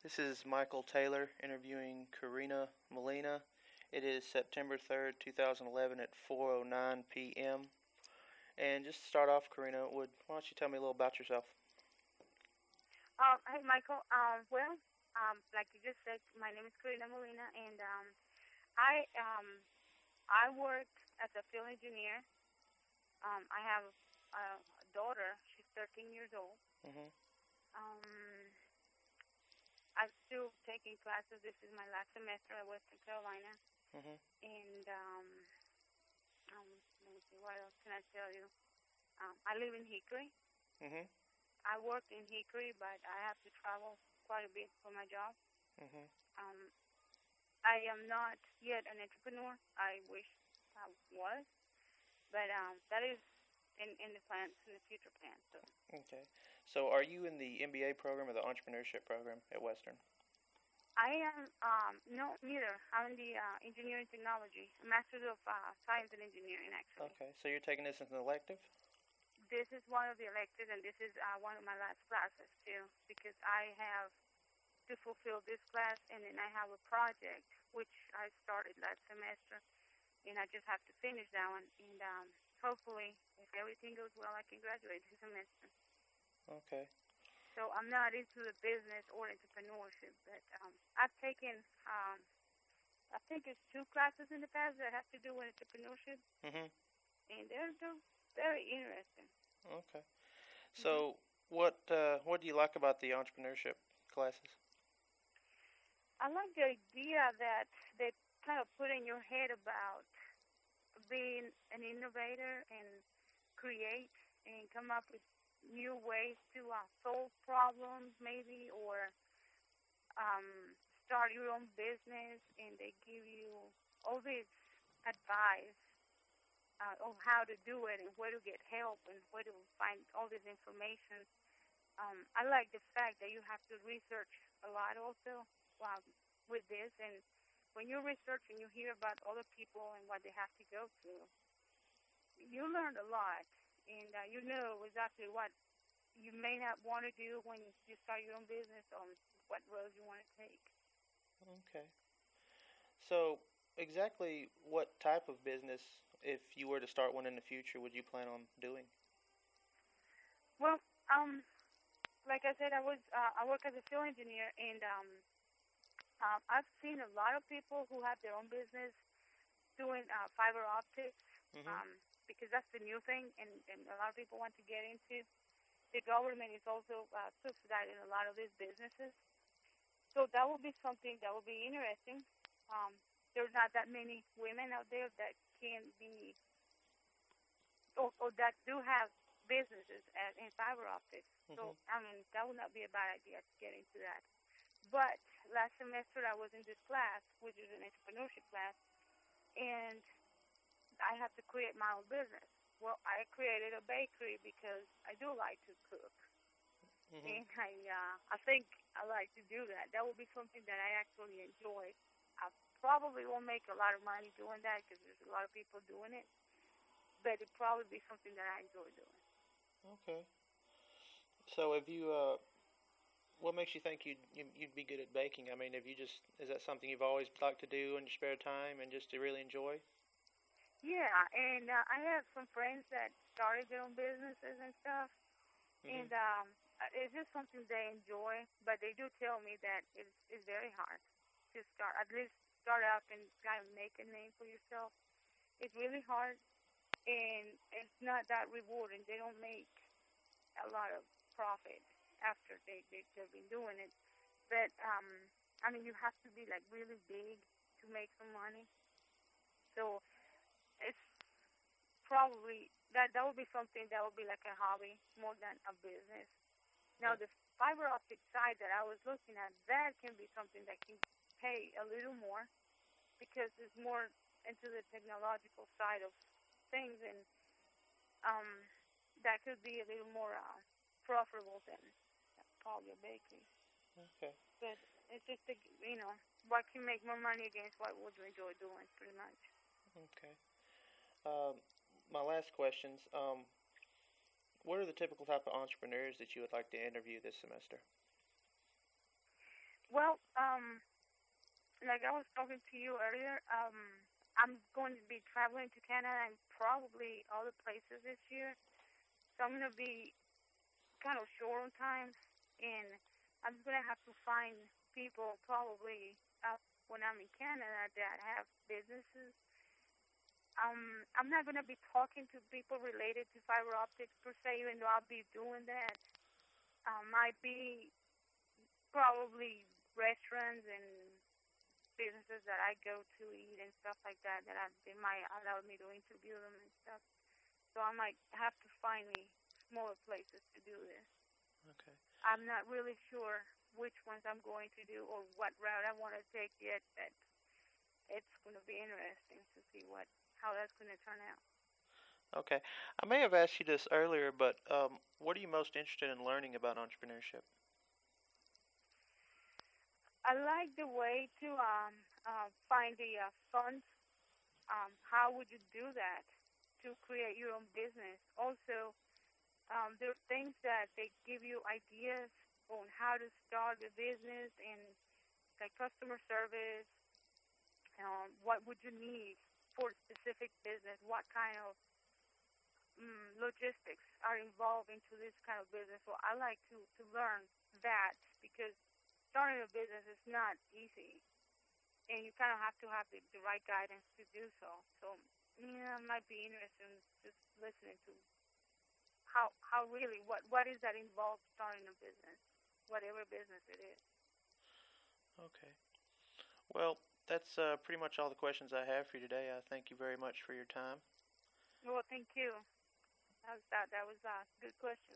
This is Michael Taylor interviewing Karina Molina. It is September 3rd, 2011 at 4:09 p.m. And just to start off, Karina, why don't you tell me a little about yourself? Hey, Michael. Like you just said, my name is Karina Molina, and I um, I work as a field engineer. I have a daughter. She's 13 years old. Mhm. Um, I'm still taking classes. This is my last semester at Western Carolina, Mhm. and let me see, what else can I tell you? I live in Hickory. Mhm. I work in Hickory, but I have to travel quite a bit for my job. Mhm. Um, I am not yet an entrepreneur. I wish I was, but that is in the plans, in the future plans. So Okay. So, are you in the MBA program or the entrepreneurship program at Western? I am no, neither. I'm in the engineering technology, a master's of science and engineering. Actually, Okay. So you're taking this as an elective? this is one of the electives, and this is one of my last classes too, because I have to fulfill this class, and then I have a project which I started last semester, and I just have to finish that one. And hopefully, if everything goes well, I can graduate this semester. Okay. So I'm not into the business or entrepreneurship, but I've taken, I think it's two classes in the past that have to do with entrepreneurship, Mhm. and they're very interesting. Okay. hmm So, what do you like about the entrepreneurship classes? I like the idea that they kind of put in your head about being an innovator and create and come up with new ways to solve problems, maybe, or start your own business, and they give you all this advice of how to do it and where to get help and where to find all this information. I like the fact that you have to research a lot also um, with this, and when you research and you hear about other people and what they have to go through, you learn a lot, and you know exactly what you may not want to do when you start your own business, or what road you want to take. Okay. So, exactly what type of business, if you were to start one in the future, would you plan on doing? Well, like I said, I work as a field engineer, and I've seen a lot of people who have their own business doing fiber optics, Mhm. um, because that's the new thing, and a lot of people want to get into. The government is also subsidizing a lot of these businesses, so that will be something that will be interesting. Um, there's not that many women out there that can be, or that do have businesses in fiber optics. So, Mhm. I mean, that would not be a bad idea to get into that. But last semester I was in this class, which is an entrepreneurship class, and I had to create my own business. Well, I created a bakery because I do like to cook, Mhm. and I think I like to do that. That would be something that I actually enjoy. I probably won't make a lot of money doing that because there's a lot of people doing it, but it probably be something that I enjoy doing. Okay. So, have you what makes you think you'd be good at baking? I mean, have you just is that something you've always liked to do in your spare time and just to really enjoy? Yeah, and I have some friends that started their own businesses and stuff, Mhm. and it's just something they enjoy. But they do tell me that it's very hard to start. At least start out and kind of make a name for yourself. It's really hard, and it's not that rewarding. They don't make a lot of profit after they've been doing it. But I mean, you have to be like really big to make some money. So it's probably that would be something that would be like a hobby more than a business. Now Mm. the fiber optic side that I was looking at, that can be something that can pay a little more because it's more into the technological side of things, and um, that could be a little more profitable than probably a bakery. Okay. But it's just what can make more money against what would you enjoy doing, pretty much. Okay. Um, my last questions. What are the typical type of entrepreneurs that you would like to interview this semester? Well, like I was talking to you earlier, I'm going to be traveling to Canada and probably other places this year. So I'm gonna be kind of short on time, and I'm gonna have to find people probably when I'm in Canada that have businesses. I'm not gonna be talking to people related to fiber optics per se, even though I'll be doing that. Might be probably restaurants and businesses that I go to eat and stuff like that they might allow me to interview them and stuff. So I might have to find me smaller places to do this. Okay. I'm not really sure which ones I'm going to do or what route I want to take yet, but it's going to be interesting to see how that's going to turn out. Okay. I may have asked you this earlier, but what are you most interested in learning about entrepreneurship? I like the way to find the funds. How would you do that to create your own business? Also, there are things that they give you ideas on how to start a business and like customer service. What would you need for a specific business? What kind of logistics are involved into this kind of business? So I like to learn that because starting a business is not easy, and you kind of have to have the right guidance to do so. So yeah, it might be interesting just listening to how really what is that involved starting a business, whatever business it is. Okay. Well, that's pretty much all the questions I have for you today. I thank you very much for your time. Well, thank you. That was a good question.